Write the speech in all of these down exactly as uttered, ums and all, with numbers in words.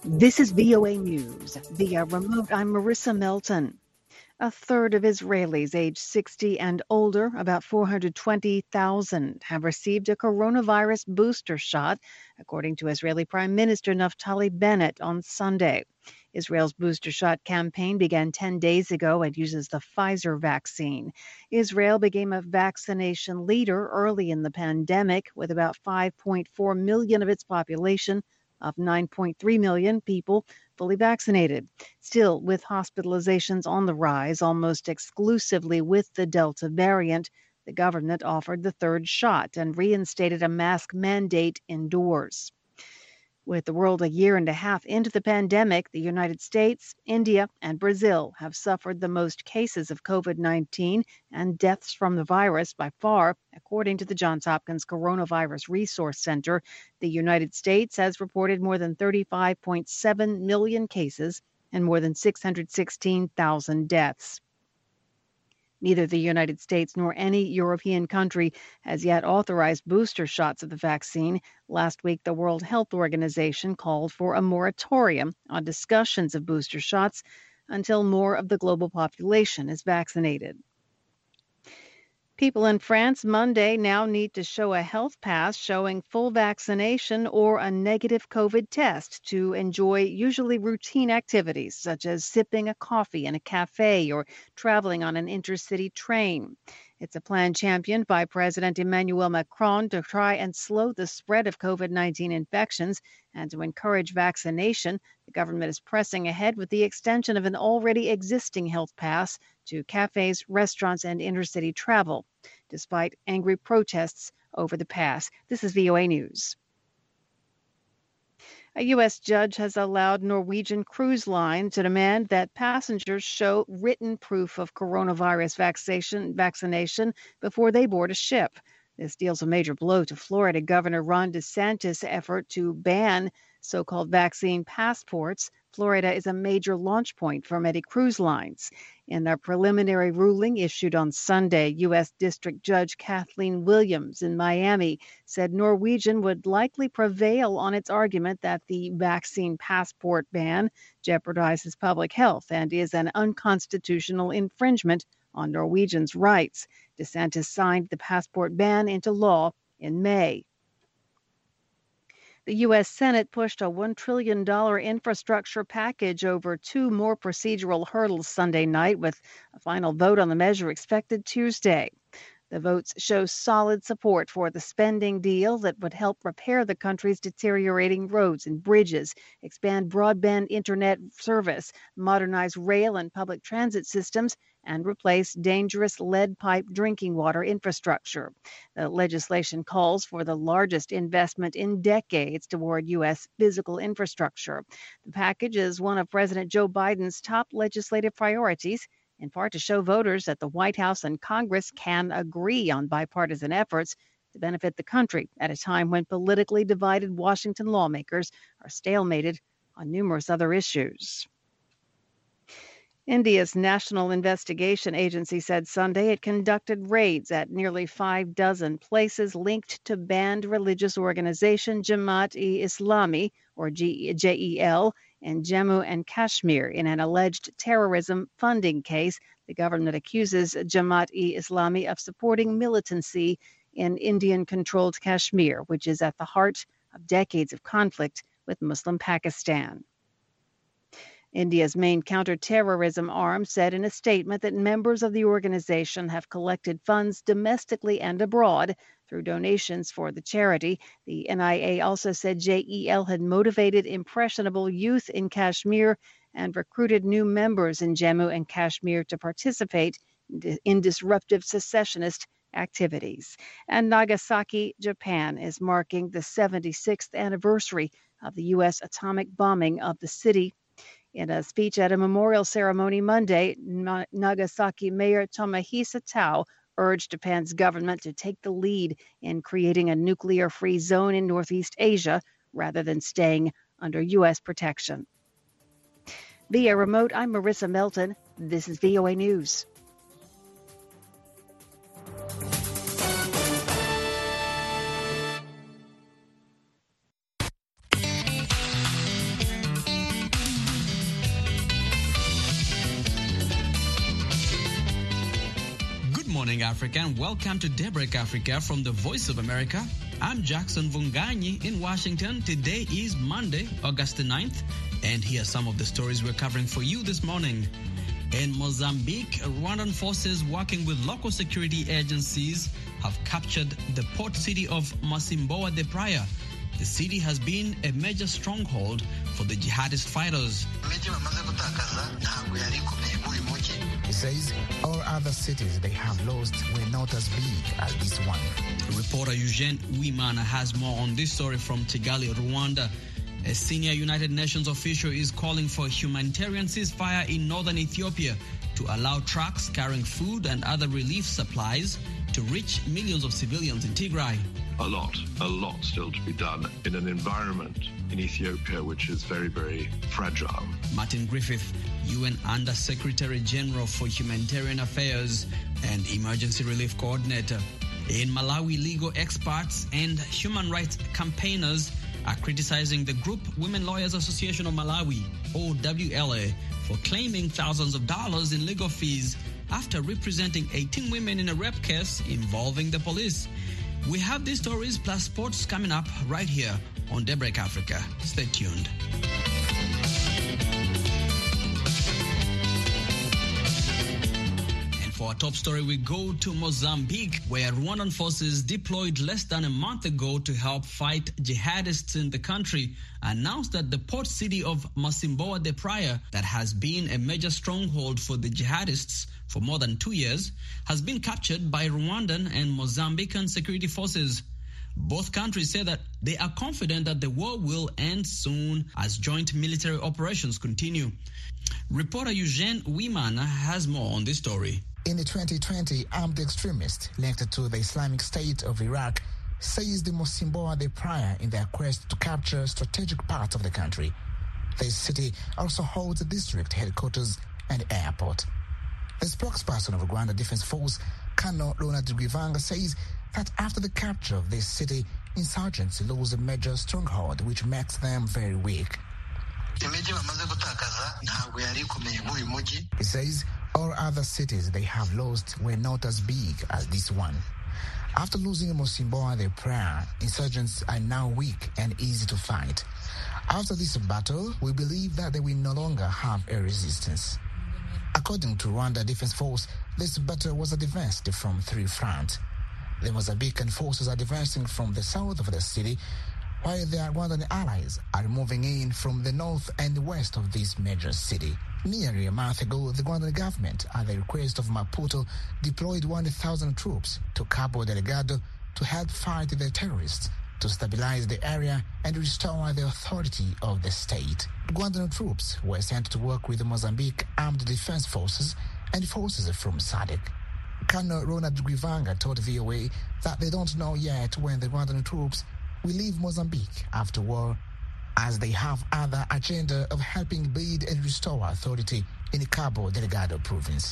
This is V O A News. Via remote, I'm Marissa Melton. A third of Israelis aged sixty and older, about four hundred twenty thousand, have received a coronavirus booster shot, according to Israeli Prime Minister Naftali Bennett on Sunday. Israel's booster shot campaign began ten days ago and uses the Pfizer vaccine. Israel became a vaccination leader early in the pandemic, with about five point four million of its population of nine point three million people fully vaccinated. Still, with hospitalizations on the rise almost exclusively with the Delta variant, the government offered the third shot and reinstated a mask mandate indoors. With the world a year and a half into the pandemic, the United States, India, and Brazil have suffered the most cases of COVID nineteen and deaths from the virus by far, according to the Johns Hopkins Coronavirus Resource Center. The United States has reported more than thirty-five point seven million cases and more than six hundred sixteen thousand deaths. Neither the United States nor any European country has yet authorized booster shots of the vaccine. Last week, the World Health Organization called for a moratorium on discussions of booster shots until more of the global population is vaccinated. People in France Monday now need to show a health pass showing full vaccination or a negative COVID test to enjoy usually routine activities such as sipping a coffee in a cafe or traveling on an intercity train. It's a plan championed by President Emmanuel Macron to try and slow the spread of COVID nineteen infections and to encourage vaccination. The government is pressing ahead with the extension of an already existing health pass to cafes, restaurants, and intercity travel, despite angry protests over the pass. This is V O A News. A U S judge has allowed Norwegian Cruise Line to demand that passengers show written proof of coronavirus vaccination, vaccination before they board a ship. This deals a major blow to Florida Governor Ron DeSantis' effort to ban so-called vaccine passports. Florida is a major launch point for many cruise lines. In a preliminary ruling issued on Sunday, U S District Judge Kathleen Williams in Miami said Norwegian would likely prevail on its argument that the vaccine passport ban jeopardizes public health and is an unconstitutional infringement on Norwegians' rights. DeSantis signed the passport ban into law in May. The U S Senate pushed a one trillion dollars infrastructure package over two more procedural hurdles Sunday night, with a final vote on the measure expected Tuesday. The votes show solid support for the spending deal that would help repair the country's deteriorating roads and bridges, expand broadband internet service, modernize rail and public transit systems, and replace dangerous lead pipe drinking water infrastructure. The legislation calls for the largest investment in decades toward U S physical infrastructure. The package is one of President Joe Biden's top legislative priorities, in part to show voters that the White House and Congress can agree on bipartisan efforts to benefit the country at a time when politically divided Washington lawmakers are stalemated on numerous other issues. India's National Investigation Agency said Sunday it conducted raids at nearly five dozen places linked to banned religious organization Jamaat-e-Islami, or J E L, in Jammu and Kashmir in an alleged terrorism funding case. The government accuses Jamaat-e-Islami of supporting militancy in Indian-controlled Kashmir, which is at the heart of decades of conflict with Muslim Pakistan. India's main counterterrorism arm said in a statement that members of the organization have collected funds domestically and abroad through donations for the charity. The N I A also said J E L had motivated impressionable youth in Kashmir and recruited new members in Jammu and Kashmir to participate in disruptive secessionist activities. And Nagasaki, Japan, is marking the seventy-sixth anniversary of the U S atomic bombing of the city. In a speech at a memorial ceremony Monday, Nagasaki Mayor Tomohisa Tao urged Japan's government to take the lead in creating a nuclear-free zone in Northeast Asia rather than staying under U S protection. Via remote, I'm Marissa Melton. This is V O A News. morning, Africa, and welcome to Daybreak Africa from the Voice of America. I'm Jackson Vunganyi in Washington. Today is Monday, August the ninth, and here are some of the stories we're covering for you this morning. In Mozambique, Rwandan forces working with local security agencies have captured the port city of Masimboa de Praia. The city has been a major stronghold for the jihadist fighters. He says all other cities they have lost were not as big as this one. Reporter Eugene Uwimana has more on this story from Kigali, Rwanda. A senior United Nations official is calling for a humanitarian ceasefire in northern Ethiopia to allow trucks carrying food and other relief supplies to reach millions of civilians in Tigray. A lot, a lot still to be done in an environment in Ethiopia which is very, very fragile. Martin Griffith, U N Under-Secretary General for Humanitarian Affairs and Emergency Relief Coordinator. In Malawi, legal experts and human rights campaigners are criticizing the group Women Lawyers Association of Malawi, O W L A, for claiming thousands of dollars in legal fees after representing eighteen women in a rape case involving the police. We have these stories plus sports coming up right here on Daybreak Africa. Stay tuned. And for our top story, we go to Mozambique, where Rwandan forces deployed less than a month ago to help fight jihadists in the country announced that the port city of Masimboa de Praia, that has been a major stronghold for the jihadists for more than two years, has been captured by Rwandan and Mozambican security forces. Both countries say that they are confident that the war will end soon as joint military operations continue. Reporter Eugene Uwimana has more on this story. In the twenty twenty, armed extremists linked to the Islamic State of Iraq seized the Masimboa de Praia in their quest to capture strategic parts of the country. The city also holds a district headquarters and airport. The spokesperson of Rwanda Defense Force, Colonel Ronald Rwivanga, says that after the capture of this city, insurgents lose a major stronghold which makes them very weak. He says all other cities they have lost were not as big as this one. After losing Masimboa de Praia, insurgents are now weak and easy to fight. After this battle, we believe that they will no longer have a resistance. According to Rwanda Defense Force, this battle was advanced from three fronts. The Mozambican forces are advancing from the south of the city, while their Rwandan allies are moving in from the north and west of this major city. Nearly a month ago, the Rwandan government, at the request of Maputo, deployed one thousand troops to Cabo Delgado to help fight the terrorists, to stabilize the area and restore the authority of the state. Rwandan troops were sent to work with the Mozambique Armed Defense Forces and forces from S A D C. Colonel Ronald Rwivanga told V O A that they don't know yet when the Rwandan troops will leave Mozambique after war, as they have other agenda of helping build and restore authority in the Cabo Delgado province.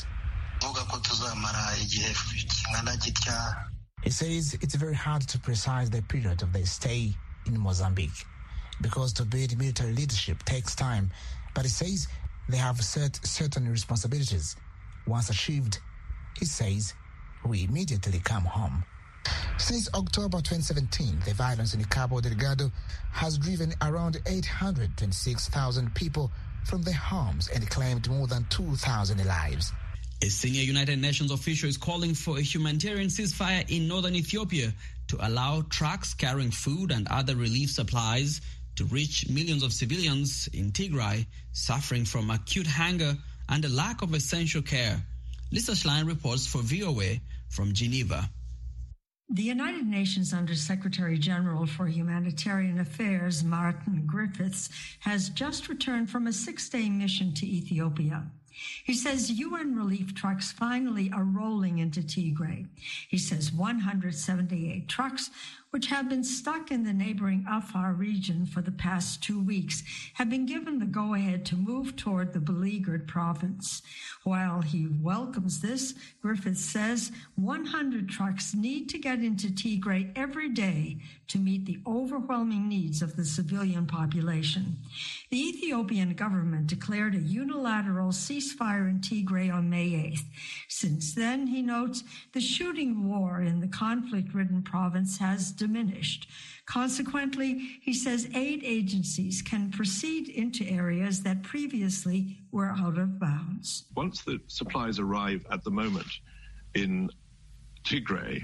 He says it's very hard to precise the period of their stay in Mozambique because to build military leadership takes time, but he says they have set certain responsibilities. Once achieved, he says, we immediately come home. Since October twenty seventeen, the violence in Cabo Delgado has driven around eight hundred twenty-six thousand people from their homes and claimed more than two thousand lives. A senior United Nations official is calling for a humanitarian ceasefire in northern Ethiopia to allow trucks carrying food and other relief supplies to reach millions of civilians in Tigray suffering from acute hunger and a lack of essential care. Lisa Schlein reports for V O A from Geneva. The United Nations Under-Secretary General for Humanitarian Affairs, Martin Griffiths, has just returned from a six-day mission to Ethiopia. He says U N relief trucks finally are rolling into Tigray. He says one hundred seventy-eight trucks which have been stuck in the neighboring Afar region for the past two weeks, have been given the go-ahead to move toward the beleaguered province. While he welcomes this, Griffiths says one hundred trucks need to get into Tigray every day to meet the overwhelming needs of the civilian population. The Ethiopian government declared a unilateral ceasefire in Tigray on May eighth. Since then, he notes, the shooting war in the conflict-ridden province has diminished. Consequently, he says aid agencies can proceed into areas that previously were out of bounds. Once the supplies arrive at the moment in Tigray,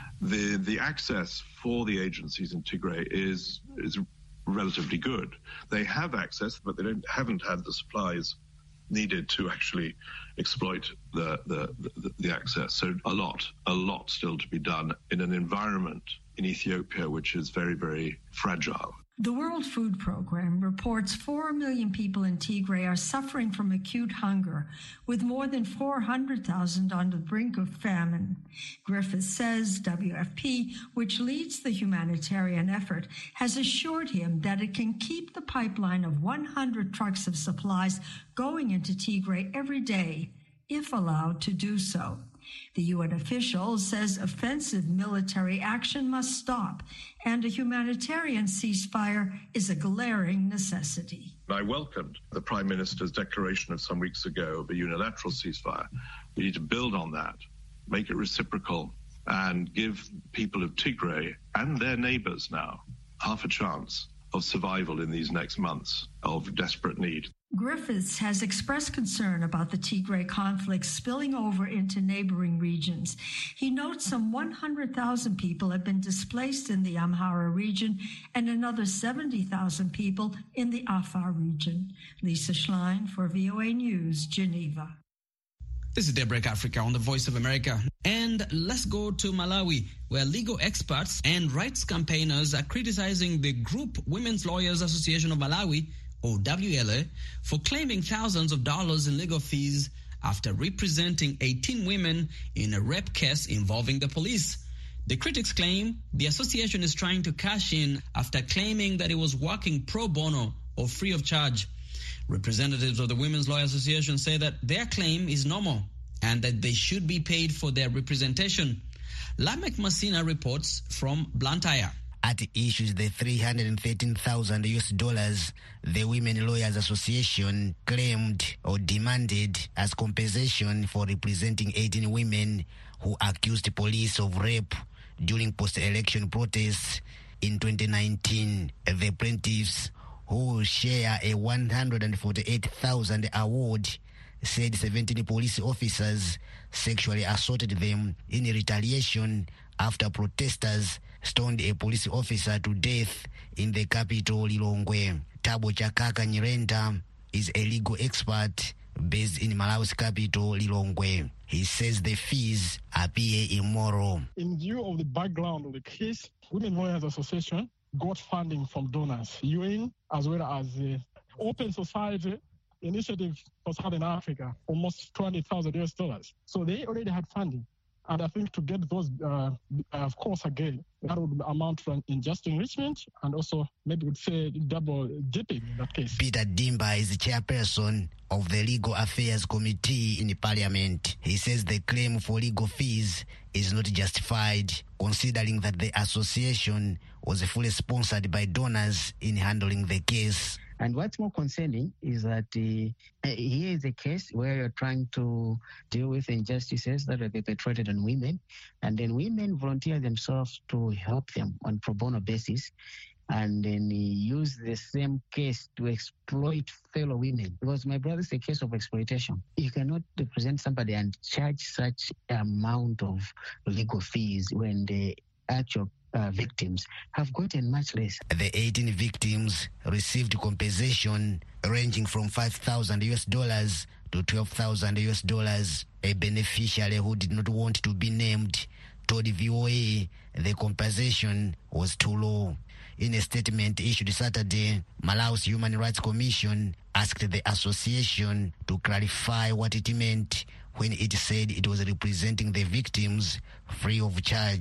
the the access for the agencies in Tigray is is relatively good. They have access, but they don't haven't had the supplies needed to actually exploit the, the, the, the access. So a lot, a lot still to be done in an environment in Ethiopia which is very, very fragile. The World Food Program reports four million people in Tigray are suffering from acute hunger, with more than four hundred thousand on the brink of famine. Griffiths says W F P, which leads the humanitarian effort, has assured him that it can keep the pipeline of one hundred trucks of supplies going into Tigray every day, if allowed to do so. The U N official says offensive military action must stop, and a humanitarian ceasefire is a glaring necessity. I welcomed the Prime Minister's declaration of some weeks ago of a unilateral ceasefire. We need to build on that, make it reciprocal, and give people of Tigray and their neighbors now half a chance of survival in these next months of desperate need. Griffiths has expressed concern about the Tigray conflict spilling over into neighboring regions. He notes some one hundred thousand people have been displaced in the Amhara region and another seventy thousand people in the Afar region. Lisa Schlein for V O A News, Geneva. This is Daybreak Africa on the Voice of America. And let's go to Malawi, where legal experts and rights campaigners are criticizing the group Women's Lawyers Association of Malawi, or W L A, for claiming thousands of dollars in legal fees after representing eighteen women in a rape case involving the police. The critics claim the association is trying to cash in after claiming that it was working pro bono or free of charge. Representatives of the Women's Law Association say that their claim is normal and that they should be paid for their representation. Lamek Masina reports from Blantyre. At issue is the three hundred thirteen thousand U S dollars the Women Lawyers Association claimed or demanded as compensation for representing eighteen women who accused police of rape during post-election protests in twenty nineteen. The plaintiffs, who share a one hundred forty-eight thousand award, said seventeen police officers sexually assaulted them in retaliation after protesters stoned a police officer to death in the capital, Lilongwe. Tabo Chakaka Nyirenda is a legal expert based in Malawi's capital, Lilongwe. He says the fees appear immoral. In view of the background of the case, Women Lawyers Association got funding from donors, U N, as well as the Open Society Initiative for Southern Africa, almost two hundred thousand U S dollars. So they already had funding. And I think to get those, uh, of course, again, that would amount to an unjust enrichment and also maybe would say double dipping in that case. Peter Dimba is the chairperson of the Legal Affairs Committee in the Parliament. He says the claim for legal fees is not justified, considering that the association was fully sponsored by donors in handling the case. And what's more concerning is that uh, here is a case where you're trying to deal with injustices that are perpetrated on women, and then women volunteer themselves to help them on pro bono basis, and then use the same case to exploit fellow women. Because, my brother, it's a case of exploitation. You cannot represent somebody and charge such amount of legal fees when the actual Uh, victims have gotten much less. The eighteen victims received compensation ranging from five thousand U S dollars to twelve thousand U S dollars. A beneficiary who did not want to be named told V O A the compensation was too low. In a statement issued Saturday, Malawi's Human Rights Commission asked the association to clarify what it meant when it said it was representing the victims free of charge.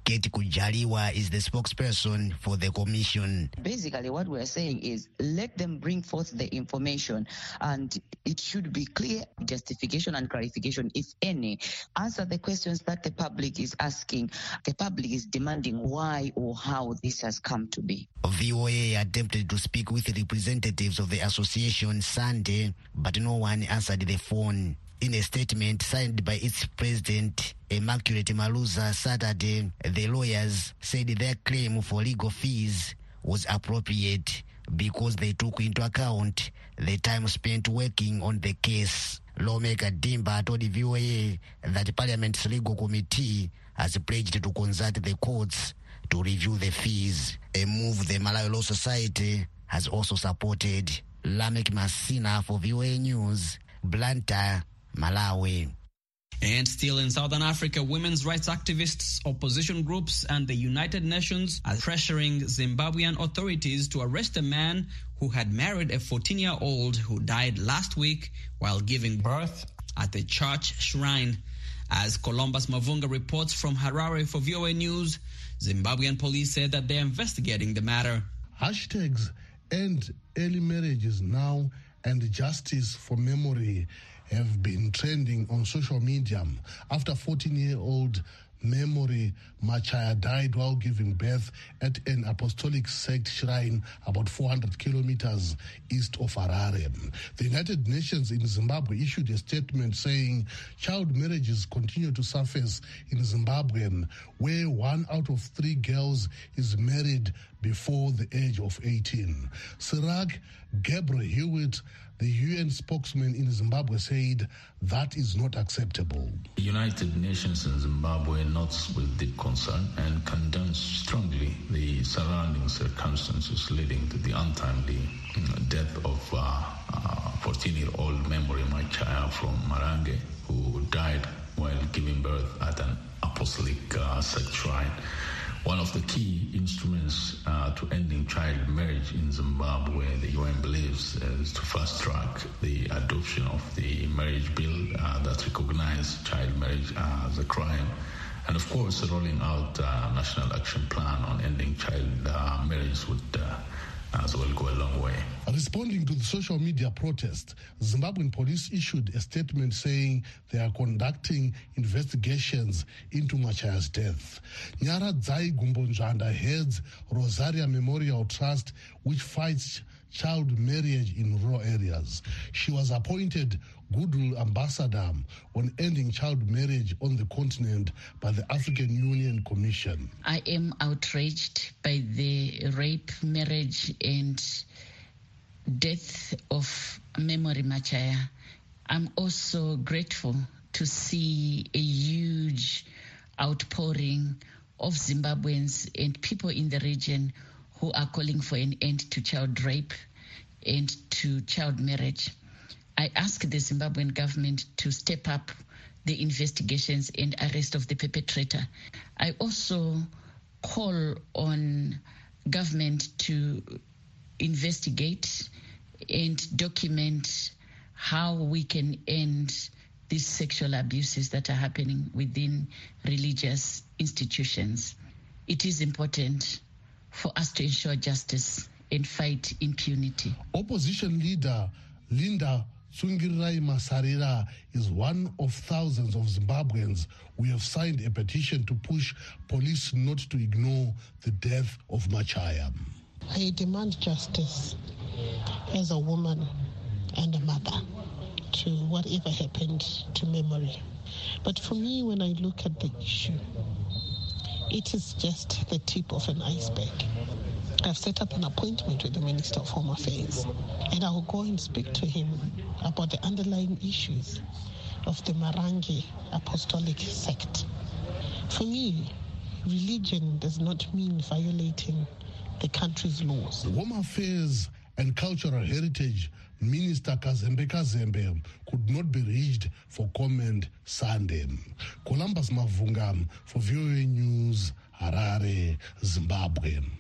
Kate Kujaliwa is the spokesperson for the commission. Basically, what we're saying is let them bring forth the information, and it should be clear justification and clarification, if any. Answer the questions that the public is asking. The public is demanding why or how this has come to be. V O A attempted to speak with representatives of the association Sunday, but no one answered the phone. In a statement signed by its president, Immaculate Maluza, Saturday, the lawyers said their claim for legal fees was appropriate because they took into account the time spent working on the case. Lawmaker Dimba told the V O A that Parliament's legal committee has pledged to consult the courts to review the fees, a move the Malawi Law Society has also supported. Lamek Masina for V O A News, Blantyre, Malawi. And still in Southern Africa, women's rights activists, opposition groups, and the United Nations are pressuring Zimbabwean authorities to arrest a man who had married a fourteen-year-old who died last week while giving birth at a church shrine. As Columbus Mavunga reports from Harare for V O A News, Zimbabwean police said that they're investigating the matter. Hashtags End Early Marriages Now and Justice for Memory have been trending on social media after fourteen-year-old Memory Machaya died while giving birth at an apostolic sect shrine about four hundred kilometers east of Harare. The United Nations in Zimbabwe issued a statement saying child marriages continue to surface in Zimbabwe, where one out of three girls is married before the age of eighteen. Sirag Gabriel Hewitt, the U N spokesman in Zimbabwe, said that is not acceptable. The United Nations in Zimbabwe notes with deep concern and condemns strongly the surrounding circumstances leading to the untimely death of uh, uh, fourteen-year-old Memory Machaya from Marange, who died while giving birth at an apostolic uh, sect shrine. One of the key instruments uh, to ending child marriage in Zimbabwe, the U N believes, is to fast-track the adoption of the marriage bill uh, that recognizes child marriage as a crime. And of course, rolling out a national action plan on ending child uh, marriage would uh, as well go a long way. Responding to the social media protest, Zimbabwean police issued a statement saying they are conducting investigations into Machaya's death. Nyaradzai Gumbonjanda heads Rosaria Memorial Trust, which fights child marriage in rural areas. She was appointed Goodwill Ambassador on ending child marriage on the continent by the African Union Commission. I am outraged by the rape, marriage, and death of Memory Machaya. I'm also grateful to see a huge outpouring of Zimbabweans and people in the region who are calling for an end to child rape and to child marriage. I ask the Zimbabwean government to step up the investigations and arrest of the perpetrator. I also call on government to investigate and document how we can end these sexual abuses that are happening within religious institutions. It is important for us to ensure justice and fight impunity. Opposition leader Linda Tsungirirai Masarira is one of thousands of Zimbabweans who have signed a petition to push police not to ignore the death of Machaya. I demand justice as a woman and a mother to whatever happened to Memory. But for me, when I look at the issue, it is just the tip of an iceberg. I've set up an appointment with the Minister of Home Affairs, and I will go and speak to him about the underlying issues of the Marange Apostolic sect. For me, religion does not mean violating the country's laws. Home Affairs and Cultural Heritage Minister Kazembe Kazembe could not be reached for comment Sunday. Columbus Mavunga for V O A News, Harare, Zimbabwe.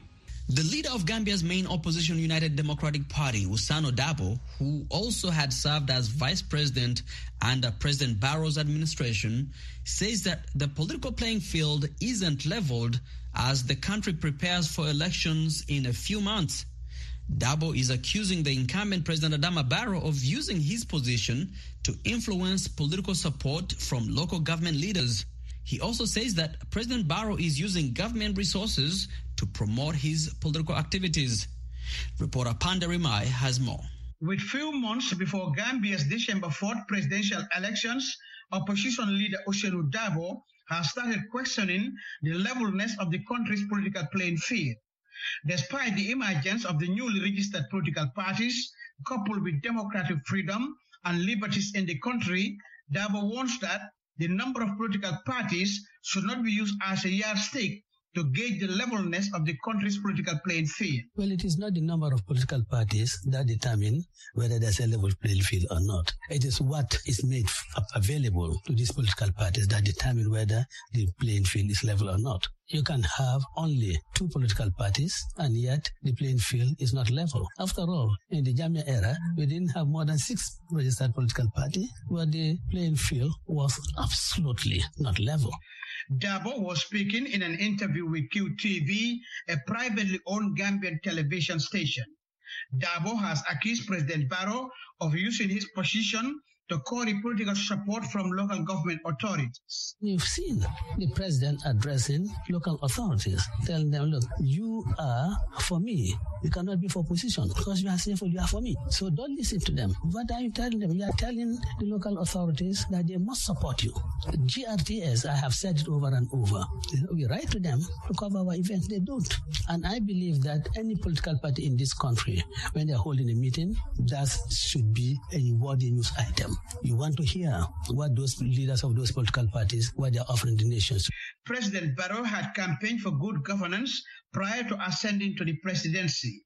The leader of Gambia's main opposition, United Democratic Party, Ousano Darboe, who also had served as vice president under President Barrow's administration, says that the political playing field isn't leveled as the country prepares for elections in a few months. Darboe is accusing the incumbent President Adama Barrow of using his position to influence political support from local government leaders. He also says that President Barrow is using government resources to promote his political activities. Reporter Panda Rimai has more. With few months before Gambia's December fourth presidential elections, opposition leader Ousano Darboe has started questioning the levelness of the country's political playing field. Despite the emergence of the newly registered political parties, coupled with democratic freedom and liberties in the country, Darboe warns that the number of political parties should not be used as a yardstick to gauge the levelness of the country's political playing field. Well, it is not the number of political parties that determine whether there's a level playing field or not. It is what is made available to these political parties that determine whether the playing field is level or not. You can have only two political parties, and yet the playing field is not level. After all, in the Jammeh era, we didn't have more than six registered political parties, where the playing field was absolutely not level. Darboe was speaking in an interview with Q T V, a privately owned Gambian television station. Darboe has accused President Barrow of using his position to curry political support from local government authorities. You've seen the president addressing local authorities, telling them, look, you are for me. You cannot be for opposition because you are saying you are for me. So don't listen to them. What are you telling them? You are telling the local authorities that they must support you. G R T S, I have said it over and over. We write to them to cover our events. They don't. And I believe that any political party in this country, when they're holding a meeting, that should be a worthy news item. You want to hear what those leaders of those political parties, what they're offering the nations. President Barrow had campaigned for good governance prior to ascending to the presidency.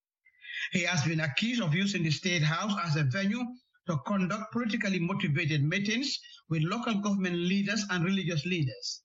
He has been accused of using the State House as a venue to conduct politically motivated meetings with local government leaders and religious leaders.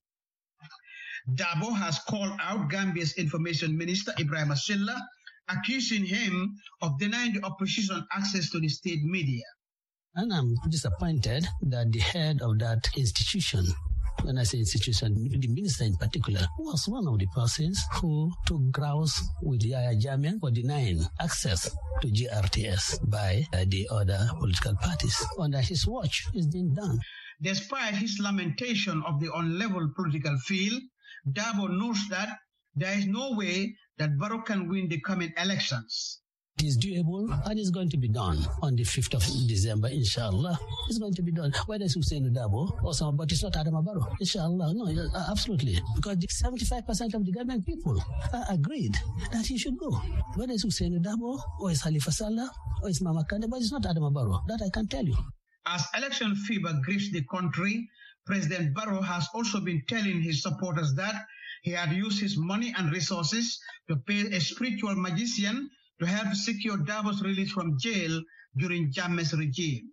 Darboe has called out Gambia's Information Minister Ibrahim Silla, accusing him of denying the opposition access to the state media. And I'm disappointed that the head of that institution, when I say institution, the minister in particular, was one of the persons who took grounds with Yahya Jammeh for denying access to G R T S by uh, the other political parties. Under his watch, it's been done. Despite his lamentation of the unlevel political field, Darboe knows that there is no way that Barrow can win the coming elections. It is doable and it's going to be done on the fifth of December, inshallah. It's going to be done. Whether it's Ousano Darboe or someone, but it's not Adama Barrow, inshallah. No, absolutely. Because seventy-five percent of the government people are agreed that he should go. Whether it's Ousano Darboe or it's Halifa Sallah or it's Mama Kande, but it's not Adama Barrow. That I can tell you. As election fever grips the country, President Barrow has also been telling his supporters that he had used his money and resources to pay a spiritual magician to help secure Darboe's release from jail during Jammeh's regime.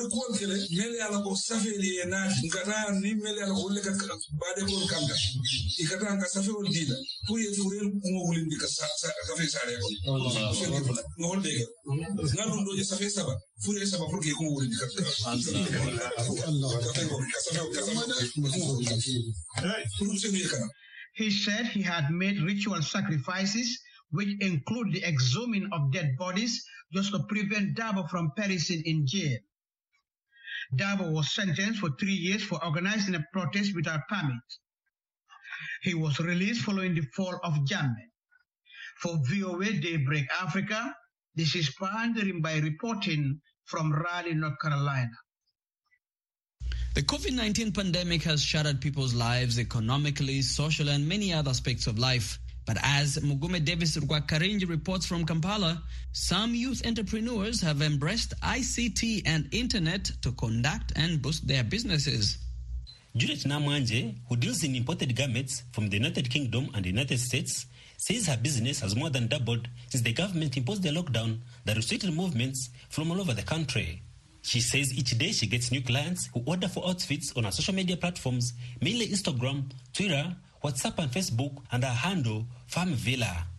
He said he had made ritual sacrifices, which include the exhuming of dead bodies, just to prevent Darboe from perishing in jail. Darboe was sentenced for three years for organizing a protest without permit. He was released following the fall of Jammeh. For V O A Daybreak Africa, this is Pandering by reporting from Raleigh, North Carolina. The COVID nineteen pandemic has shattered people's lives economically, socially, and many other aspects of life. But as Mugume Davis Rwakarinji reports from Kampala, some youth entrepreneurs have embraced I C T and internet to conduct and boost their businesses. Juliet Namwanje, who deals in imported garments from the United Kingdom and the United States, says her business has more than doubled since the government imposed the lockdown that restricted movements from all over the country. She says each day she gets new clients who order for outfits on her social media platforms, mainly Instagram, Twitter, WhatsApp and Facebook, and her handle, Farm Villa.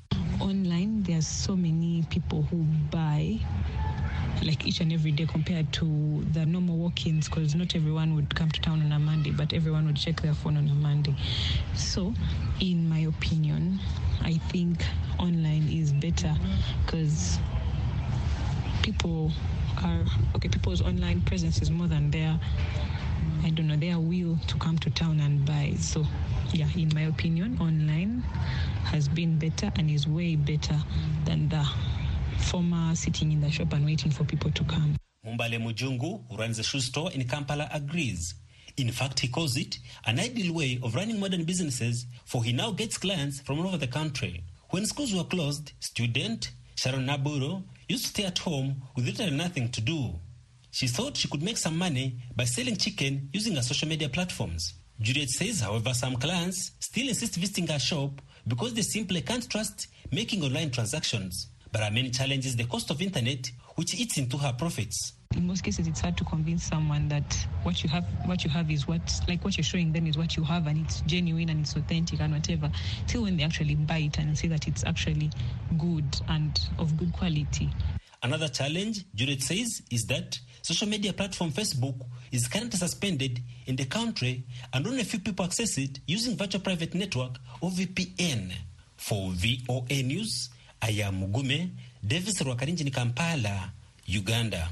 online, there's so many people who buy like each and every day compared to the normal walk-ins, because not everyone would come to town on a Monday, but everyone would check their phone on a Monday. So in my opinion, I think online is better because people are, okay, people's online presence is more than their, I don't know, their will to come to town and buy. So yeah, in my opinion, online has been better and is way better than the former sitting in the shop and waiting for people to come. Mumbale Mujungu, who runs a shoe store in Kampala, agrees. In fact, he calls it an ideal way of running modern businesses, for he now gets clients from all over the country. When schools were closed, student Sharon Naburo used to stay at home with little or nothing to do. She thought she could make some money by selling chicken using her social media platforms. Juliet says, however, some clients still insist visiting her shop because they simply can't trust making online transactions. But our main challenge is the cost of internet, which eats into her profits. In most cases, it's hard to convince someone that what you have, what you have is what, like what you're showing them is what you have, and it's genuine and it's authentic and whatever, till when they actually buy it and see that it's actually good and of good quality. Another challenge, Juliet says, is that social media platform Facebook is currently suspended in the country and only a few people access it using virtual private network or V P N. For V O A News, I am Mugume, Davis Rwakarinji in Kampala, Uganda.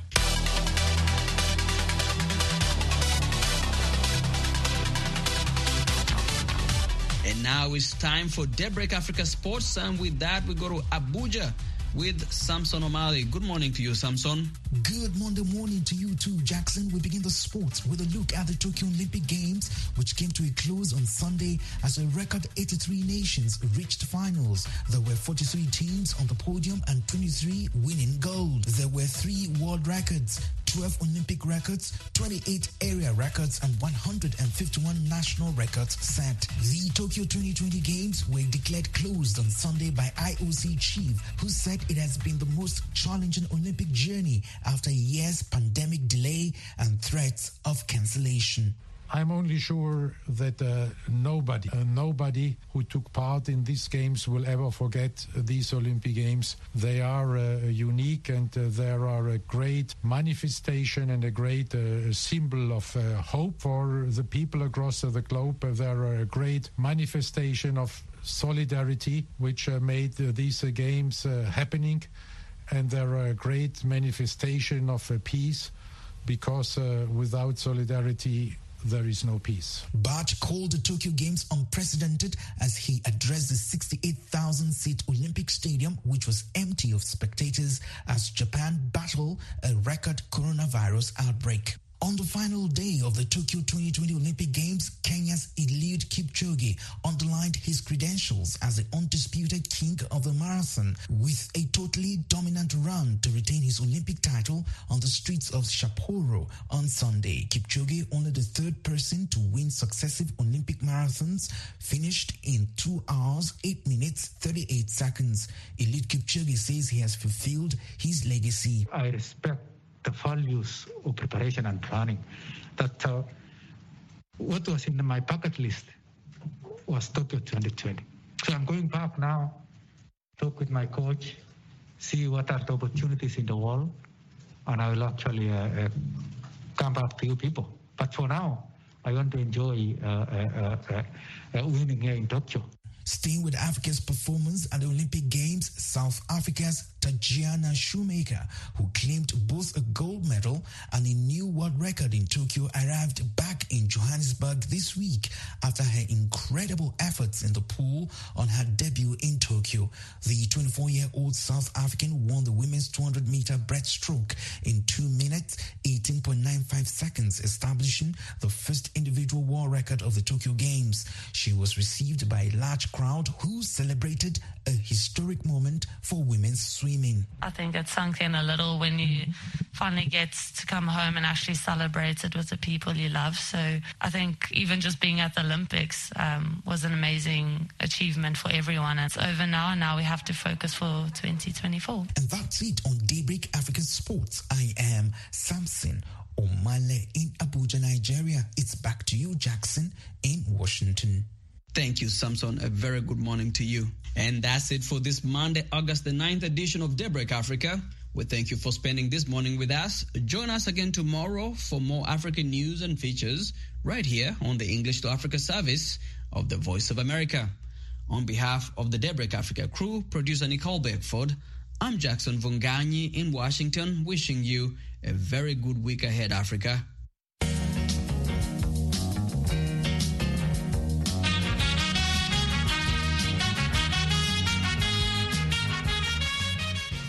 And now it's time for Daybreak Africa Sports, and with that we go to Abuja with Samson O'Malley. Good morning to you, Samson. Good Monday morning to you too, Jackson. We begin the sports with a look at the Tokyo Olympic Games, which came to a close on Sunday as a record eighty-three nations reached finals. There were forty-three teams on the podium and twenty-three winning gold. There were three world records, twelve Olympic records, twenty-eight area records, and one hundred fifty-one national records set. The Tokyo twenty twenty Games were declared closed on Sunday by I O C chief, who said it has been the most challenging Olympic journey after a year's pandemic delay and threats of cancellation. I'm only sure that uh, nobody, uh, nobody who took part in these games will ever forget these Olympic Games. They are uh, unique, and uh, they are a great manifestation and a great uh, symbol of uh, hope for the people across the globe. Uh, they are a great manifestation of solidarity, which uh, made uh, these uh, games uh, happening, and they're a great manifestation of uh, peace, because uh, without solidarity there is no peace. Bach called the Tokyo Games unprecedented as he addressed the sixty-eight thousand seat Olympic Stadium, which was empty of spectators as Japan battled a record coronavirus outbreak. On the final day of the Tokyo twenty twenty Olympic Games, Kenya's Eliud Kipchoge underlined his credentials as the undisputed king of the marathon with a totally dominant run to retain his Olympic title on the streets of Sapporo on Sunday. Kipchoge, only the third person to win successive Olympic marathons, finished in two hours, eight minutes, thirty-eight seconds. Eliud Kipchoge says he has fulfilled his legacy. I respect the values of preparation and planning. That uh, what was in my bucket list was Tokyo twenty twenty. So I'm going back now, talk with my coach, see what are the opportunities in the world, and I will actually uh, uh, come back to you people. But for now, I want to enjoy uh, uh, uh, uh, winning here in Tokyo. Staying with Africa's performance at the Olympic Games, South Africa's Tatiana Shoemaker, who claimed both a gold medal and a new world record in Tokyo, arrived back in Johannesburg this week after her incredible efforts in the pool on her debut in Tokyo. The twenty-four-year-old South African won the women's two hundred meter breaststroke in two minutes, eighteen point nine five seconds, establishing the first individual world record of the Tokyo Games. She was received by a large crowd who celebrated a historic moment for women's swimming. I think it sunk in a little when you finally get to come home and actually celebrate it with the people you love. So I think even just being at the Olympics um, was an amazing achievement for everyone. It's over now, and now we have to focus for twenty twenty-four. And that's it on Daybreak Africa Sports. I am Samson O'Malley in Abuja, Nigeria. It's back to you, Jackson, in Washington. Thank you, Samson. A very good morning to you. And that's it for this Monday, August the ninth edition of Daybreak Africa. We thank you for spending this morning with us. Join us again tomorrow for more African news and features right here on the English to Africa service of the Voice of America. On behalf of the Daybreak Africa crew, producer Nicole Beckford, I'm Jackson Vunganyi in Washington, wishing you a very good week ahead, Africa.